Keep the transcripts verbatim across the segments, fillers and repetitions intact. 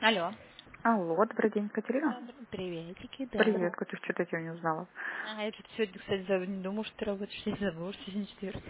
Алло. Алло, добрый день, Катерина. А, д- Приветики, Привет, да. Катюш, что-то я тебя не узнала. А я тут сегодня, кстати, заб- не думаю, что ты работаешь, не забыл, что сегодня четверг.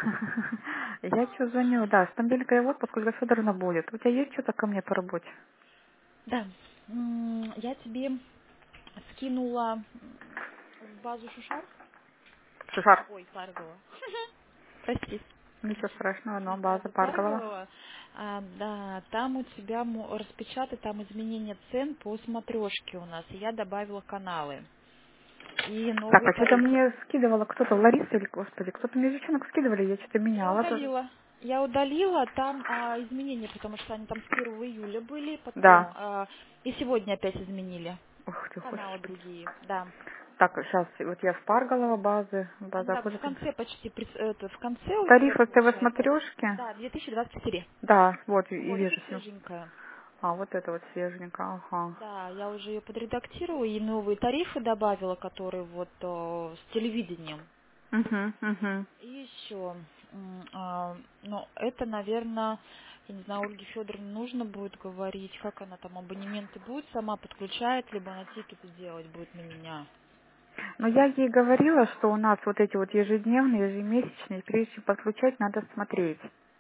Я тебе звоню, да, с понедельника я в отпуск, Ольга Федоровна будет. У тебя есть что-то ко мне по работе? Да. М, Я тебе скинула м, в базу Шушар. Шишар. Ой, Фаргова. Прости. Ничего страшного, но В база базу Парголова. Фаргова. А, да, там у тебя мо- распечатать там изменение цен по смотрешке у нас. И я добавила каналы. И Так, новые а что-то тарифы. мне скидывала кто-то, Лариса или, господи, кто-то мне девчонок скидывали, я что-то Я меняла тоже. удалила. Я удалила там а, изменения, потому что они там с первого июля были, потом Да. а, и сегодня опять изменили. Ух ты, Каналы господи. другие, да. Так, сейчас, вот я в Парголова базы, Они база, там куда в ты? конце почти, прис- это, в конце у тебя Тарифы ТВ получается. смотрешки? Да, две тысячи двадцать четыре. Да, вот, и и Вот, это вижу. всё. свеженькая. А, вот это вот свеженько, ага. Да, я уже ее подредактировала и новые тарифы добавила, которые вот э, с телевидением. Угу, угу. И еще, м, а, ну, это, наверное, я не знаю, Ольге Федоровне нужно будет говорить, как она там абонементы будет сама подключает, либо она тикеты делать будет на меня. Но я ей говорила, что у нас вот эти вот ежедневные, ежемесячные, прежде чем подключать, надо смотреть.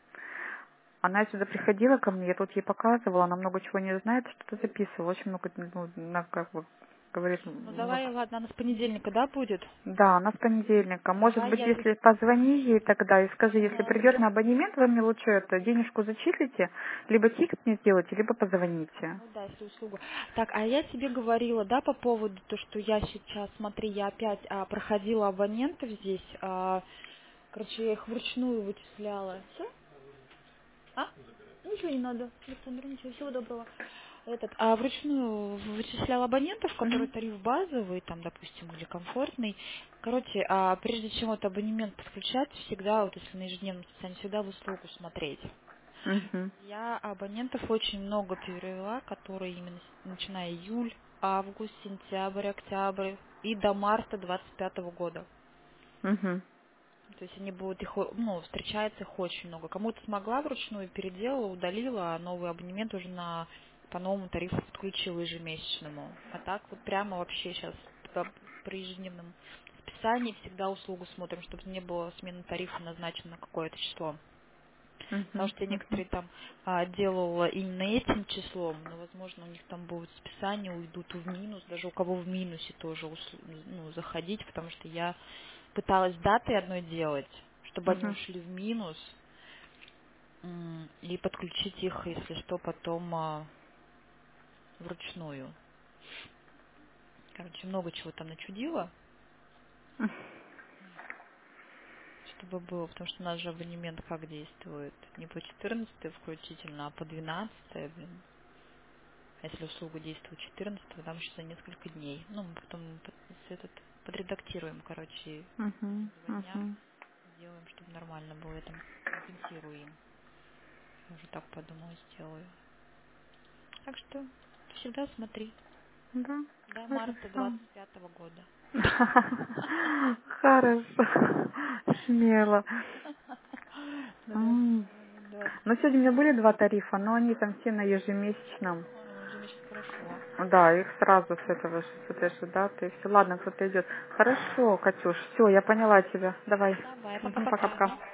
Она сюда приходила ко мне, я тут ей показывала, она много чего не знает, что-то записывала, очень много, ну, она как бы говорит, Ну, много. давай, ладно, она с понедельника, да, будет? Да, она с понедельника. Может Давай быть, я ей... если позвони ей тогда и скажи, если Ага. придет на абонемент, вы мне лучше это денежку зачислите, либо тикет мне сделайте, либо позвоните. Ну да, если услугу. Так, а я тебе говорила, да, по поводу то, что я сейчас, смотри, я опять а, проходила абонентов здесь, а, короче, я их вручную вычисляла. Все? А? Ничего не надо, Александр, ничего, всего доброго. Этот, а вручную вычислял абонентов, который Угу, тариф базовый, там, допустим, или комфортный. Короче, а прежде чем вот абонемент подключать, всегда, вот если на ежедневном состоянии, всегда в услугу смотреть. угу, Я абонентов очень много перевела, которые именно с- начиная июль, август, сентябрь, октябрь и до марта двадцать пятого года. угу, То есть они будут их, о- ну, встречается их очень много. Кому-то смогла вручную, переделала, удалила, а новый абонемент уже на по новому тарифу подключила ежемесячному. А так вот прямо вообще сейчас при ежедневном списании всегда услугу смотрим, чтобы не было смены тарифа назначена на какое-то число. Потому угу, что я угу, некоторые там а, делала именно этим числом, но, возможно, у них там будет списание, уйдут в минус, даже у кого в минусе тоже услу- ну, заходить, потому что я пыталась датой одной делать, чтобы они угу. ушли в минус, м, и подключить их, если что, потом а, вручную. Короче, много чего там начудила, чтобы было, потому что у нас же абонемент как действует? Не по четырнадцатой включительно, а по двенадцатой, блин. А если услуга действует четырнадцатого, там еще за несколько дней. Ну, мы потом под- с этот подредактируем, короче, Мгм, звоня, мгм. сделаем, чтобы нормально было, это компенсируем. Я уже так подумала, сделаю. Так что всегда смотри. Да, До марта хорошо. двадцать пятого года. Хорошо. Смело. До М. двадцать. Ну, сегодня у меня были два тарифа, но они там все на ежемесячном. Ну, уже месяц хорошо. Да, их сразу с этого же, с этой же даты. И все, ладно, кто-то идет. Хорошо, Катюш, все, я поняла тебя. Давай. Давай, Мгм, пока-пока. пока-пока.